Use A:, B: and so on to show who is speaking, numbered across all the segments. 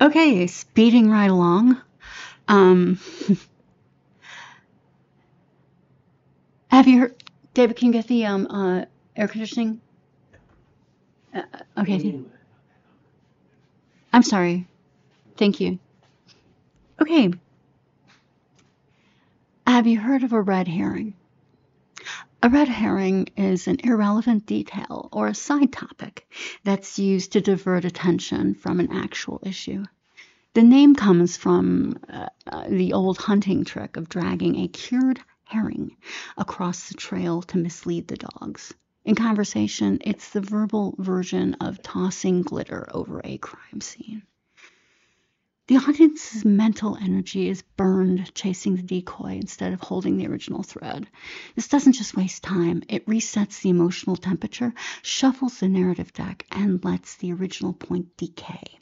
A: Okay, speeding right along. Um, have you heard, David, can you get the air conditioning? Okay, I'm sorry. Thank you. Okay, have you heard of a red herring? A red herring is an irrelevant detail or a side topic that's used to divert attention from an actual issue. The name comes from the old hunting trick of dragging a cured herring across the trail to mislead the dogs. In conversation, it's the verbal version of tossing glitter over a crime scene. The audience's mental energy is burned chasing the decoy instead of holding the original thread. This doesn't just waste time, it resets the emotional temperature, shuffles the narrative deck, and lets the original point decay.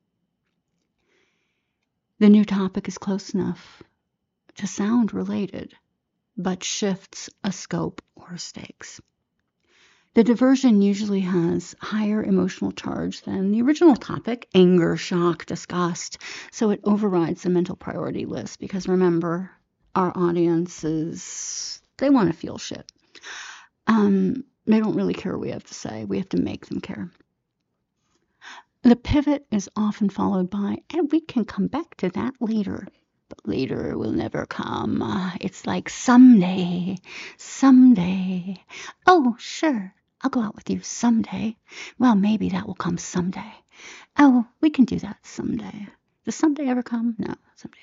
A: The new topic is close enough to sound related, but shifts a scope or stakes. The diversion usually has higher emotional charge than the original topic, anger, shock, disgust, so it overrides the mental priority list because remember, our audiences, they want to feel shit. They don't really care what we have to say. We have to make them care. The pivot is often followed by, and we can come back to that later. But later will never come. It's like someday, someday. Oh, sure, I'll go out with you someday. Well, maybe that will come someday. Oh, we can do that someday. Does someday ever come? No, someday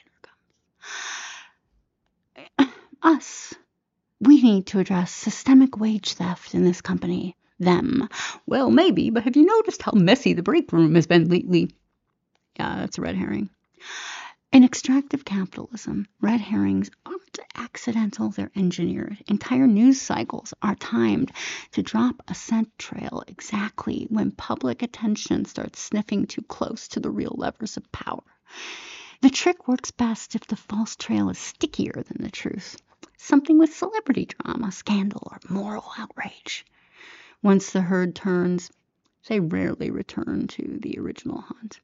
A: never comes. Us. We need to address systemic wage theft in this company. Them. Well, maybe, but have you noticed how messy the break room has been lately? Yeah, that's a red herring. In extractive capitalism, red herrings aren't accidental, they're engineered. Entire news cycles are timed to drop a scent trail exactly when public attention starts sniffing too close to the real levers of power. The trick works best if the false trail is stickier than the truth. Something with celebrity drama, scandal, or moral outrage. Once the herd turns, they rarely return to the original hunt.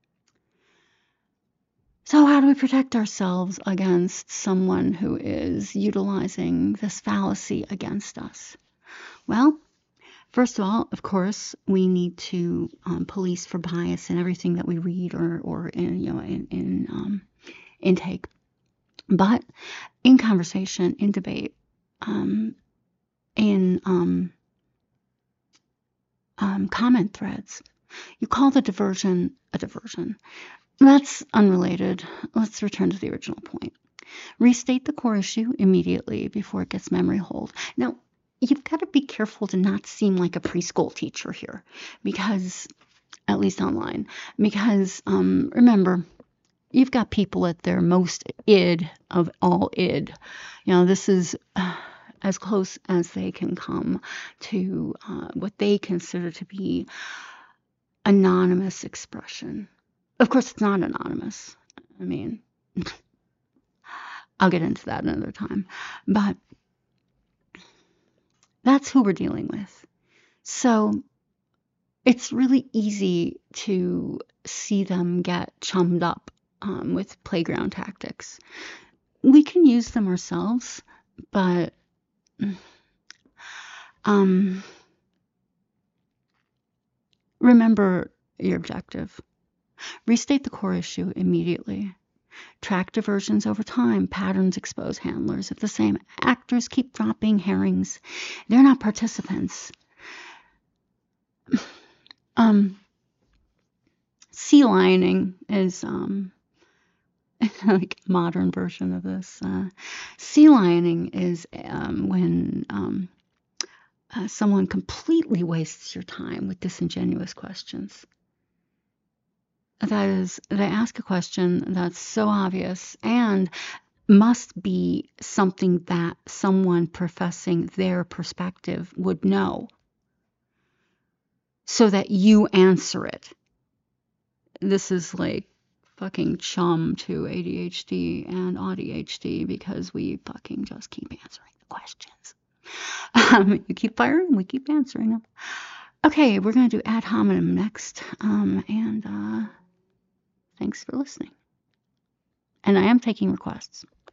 A: So how do we protect ourselves against someone who is utilizing this fallacy against us? Well, first of all, of course, we need to police for bias in everything that we read or in intake. But in conversation, in debate, in comment threads, you call the diversion a diversion. That's unrelated. Let's return to the original point. Restate the core issue immediately before it gets memory hold. Now, you've got to be careful to not seem like a preschool teacher here, because, at least online, because remember, you've got people at their most id of all id. This is as close as they can come to what they consider to be anonymous expression. Of course, it's not anonymous. I mean, I'll get into that another time. But that's who we're dealing with. So it's really easy to see them get chummed up with playground tactics. We can use them ourselves, but remember your objective. Restate the core issue immediately. Track diversions over time. Patterns expose handlers. If the same actors keep dropping herrings, they're not participants. Sea lioning is like a modern version of this. Sea lioning is when someone completely wastes your time with disingenuous questions. That is, they ask a question that's so obvious and must be something that someone professing their perspective would know, so that you answer it. This is like fucking chum to ADHD and ADHD because we fucking just keep answering the questions. You keep firing, we keep answering them. Okay, we're going to do ad hominem next. And thanks. Thanks for listening. And I am taking requests.